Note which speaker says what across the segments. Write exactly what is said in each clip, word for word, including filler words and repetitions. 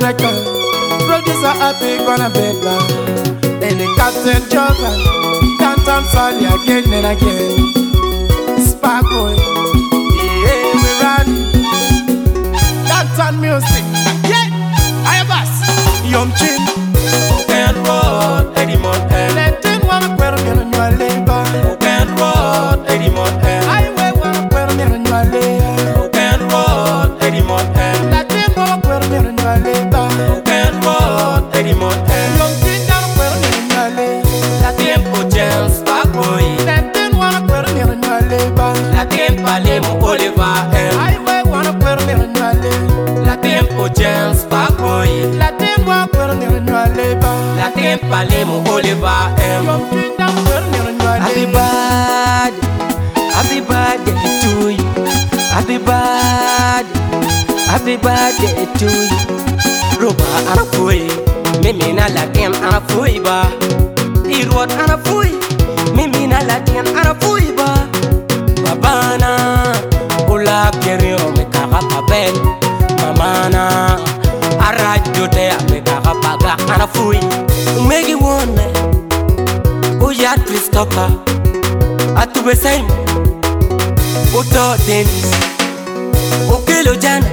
Speaker 1: record. Producer happy gonna bed back. Then the captain joker. Downtown Sally again and again. Spark boy. Yeah, we run. Downtown music. Yeah, I have us. Yom chin.
Speaker 2: Open road, Eddie Montel.
Speaker 1: Let in one quarter million your labor.
Speaker 2: Open road, Eddie Montel.
Speaker 1: Highway one quarter million your labor.
Speaker 2: Open road, Eddie Montel.
Speaker 1: Let in one quarter million your labor.
Speaker 2: Open road, Eddie Montel.
Speaker 1: Yom chin down quarter million your labor.
Speaker 2: La tiempo James Parkway.
Speaker 1: Let in one quarter million your labor.
Speaker 2: La tiempo Lemo Oliver M.
Speaker 1: Highway one quarter million your labor.
Speaker 2: La tiempo James Parkway.
Speaker 1: Let in one quarter million your labor.
Speaker 2: La tiempo Lemo Oliver M.
Speaker 1: Yom chin down quarter million your
Speaker 2: Happy
Speaker 1: labor.
Speaker 2: birthday, happy birthday to you. Happy birthday, happy birthday to you. Roba anafui, mimi na lakin anafui ba. Irwat anafui, mimi na lakin anafui ba. Babana, ula kero me kaka papel. Mamana, arajo te me kaka paga anafui. Megi wone, uya Christopher. Atube Simon, Oto Dennis, Okelo Jana.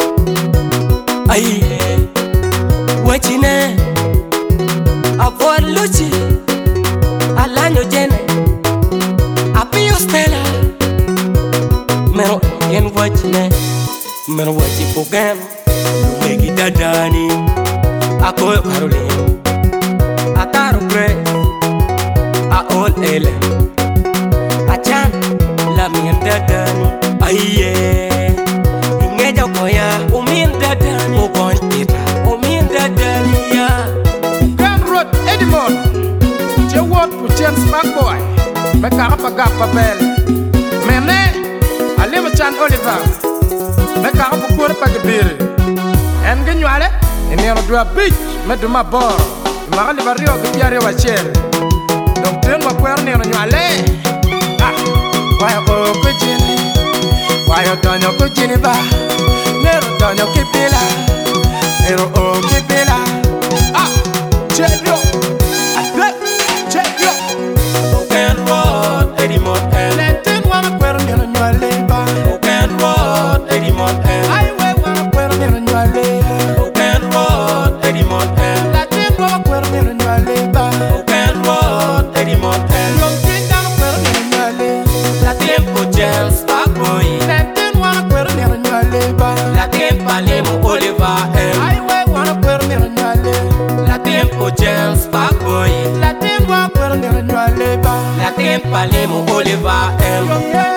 Speaker 2: Aye, Wachine, Avoid Luchi, Alano Jene, Apio Stella. Mero Yen Wachine, Mero Wachi Pogam, Wegi Dadani, Ako Caroline, Ataro Gray, Aol Ele. Achan, la mienda dani. Aye, ingeja koya. Umienda dani. Ugonjita. Umienda dani ya.
Speaker 1: Grand Road Edmond. Je work for James Parkway. Meka apa gapa bel. Mene, alima chan Oliver. Meka apa kuar pagibiri. En genyale, enero dua beach. Meduma bor. Magali barrio kipiare wachel. Donc ten wa kuar nero nyale. Why oh kujini, why oh donyo kujini ba, nero donyo kipila, nero oh kipila. Ah, cheyo, ate, cheyo.
Speaker 2: Open road, Eddie Montel.
Speaker 1: Lenten wana kwero nero nyale ba.
Speaker 2: Open road, Eddie Montel.
Speaker 1: Highway wana kwero nero nyale.
Speaker 2: Open road, Eddie Montel.
Speaker 1: Lenten wana kwero nero nyale ba.
Speaker 2: Open road, Eddie Montel.
Speaker 1: Long tin down kwero nero nyale.
Speaker 2: La tiempo James Parkway.
Speaker 1: Lenten wana kwero nero nyale ba.
Speaker 2: La tiempo Lemo Oliver M.
Speaker 1: Highway wana kwero nero nyale.
Speaker 2: La tiempo James Parkway.
Speaker 1: Lenten wana kwero nero nyale ba.
Speaker 2: La tiempo Lemo Oliver M.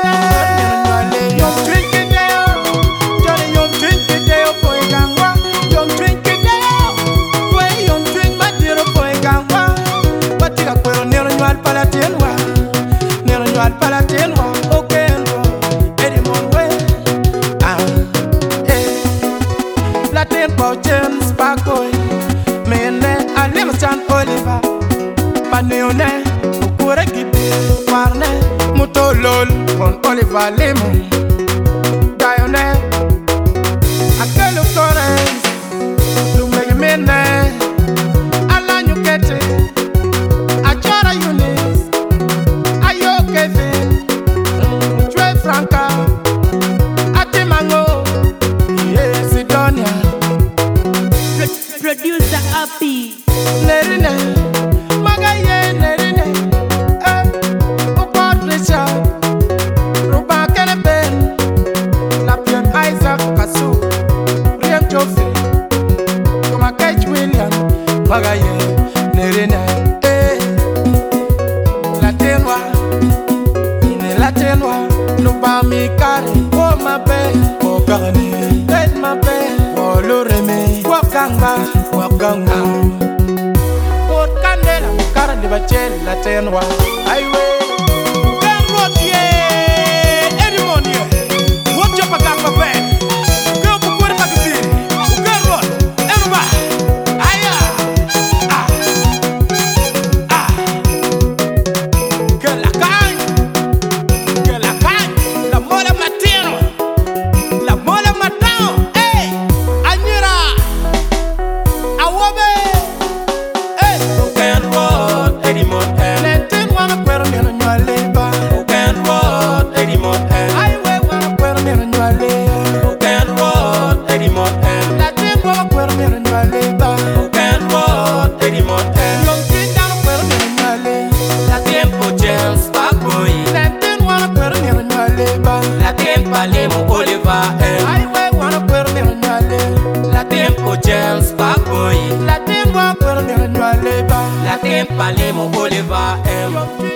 Speaker 1: James Parkway, mene alima chan Oliver, paneone, ukure kipi, warne, mutolol, kon Oliver Lemon, Dione, akelu Florence, lumegi mene, alanyu kete, achora Eunice, ayo Kevin, Chwe Franca, atimango, yes Sidonia.
Speaker 3: Producer Happy.
Speaker 1: Nerine, magaye nerine, eh, upot Richard, Ruba Keneben, Lapian Isaac Kasu, Riam Joffrey, Kuma Kate William, magaye nerine, eh, Latenwa, ine Latenwa, Nuba Mikari, oh my babe, oh Gani, let my babe, oh Loreme, Wakanga, Wakanga. Port Candela, Cara de Bachel, Latenwa, Highway. Grand Road, yeah, Edmond, yeah. Watch your pagapa bed. Go for quarter back of the Grand Road, everybody. Aya, ah, ah. Que la cagne, que la cagne, la mola matino, la mola matao, hey, Añira.
Speaker 2: tiempo, Oliver M.